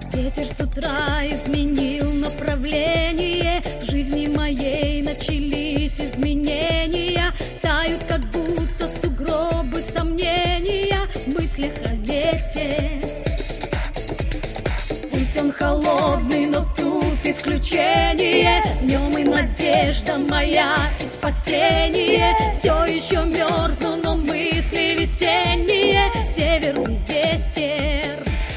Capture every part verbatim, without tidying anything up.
Ветер с утра изменил направление, в жизни моей начались изменения. Тают, как будто сугробы сомнения в мыслях о лете. Пусть он холодный, но тут исключение. В нем и надежда моя, и спасение. Все еще мерзну, но мысли весенние. Северный ветер,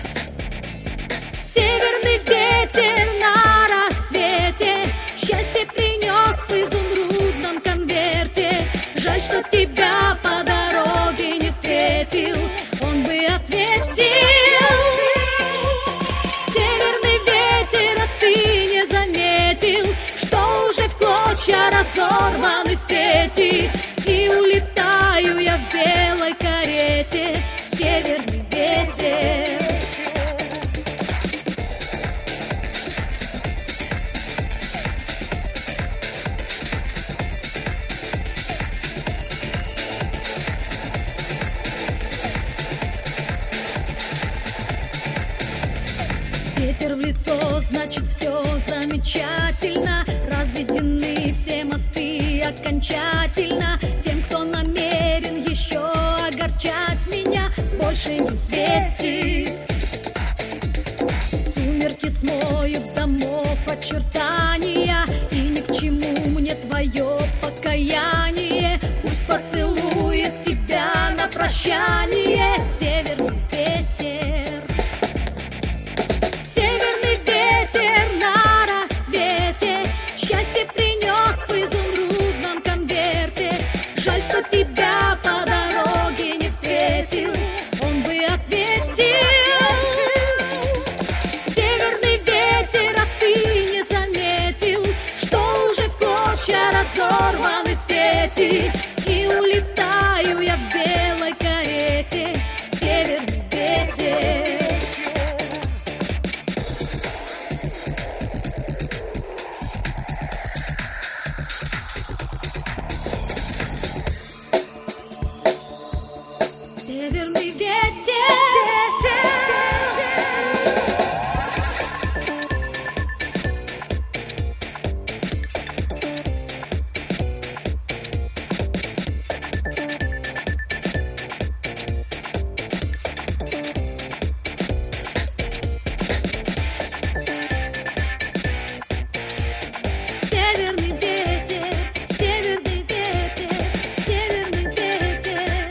северный ветер на рассвете счастье принес в изумрудном конверте. Жаль, что тебя по дороге не встретил, он бы ответил. Северный ветер, а ты не заметил, что уже в клочья разорваны сети. И улетаю я в белой карете, северный ветер. Ветер в лицо, значит, все замечательно. Разведены все мосты окончательно. Тем, кто намерен еще огорчать меня, больше не светит. Сумерки смоют домов очертания, и ни к чему мне твое покаяние. Пусть поцелует тебя на прощание северный ветер. Северный ветер на рассвете счастье принес в изумрудном конверте. Жаль, что тебя по дороге не встретил, он бы ответил. Северный ветер, а ты не заметил, что уже в клочья разорваны сети. И улетаю я в белой карете, северный ветер. Северный ветер, северный ветер, северный ветер, северный ветер.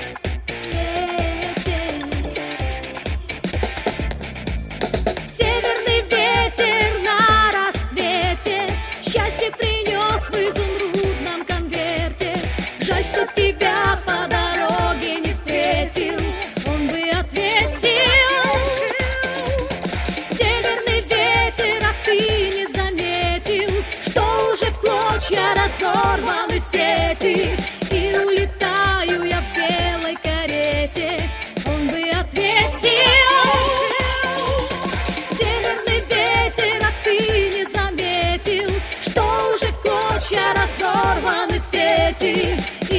Северный ветер на рассвете счастье принес в изумрудном конверте. Жаль, что тебя по дороге не встретил, он бы ответил. Северный ветер, а ты не заметил, что уже в клочья разорваны сети. И улетаю я в белой карете, он бы ответил. Северный ветер, а ты не заметил, что уже в клочья разорваны сети.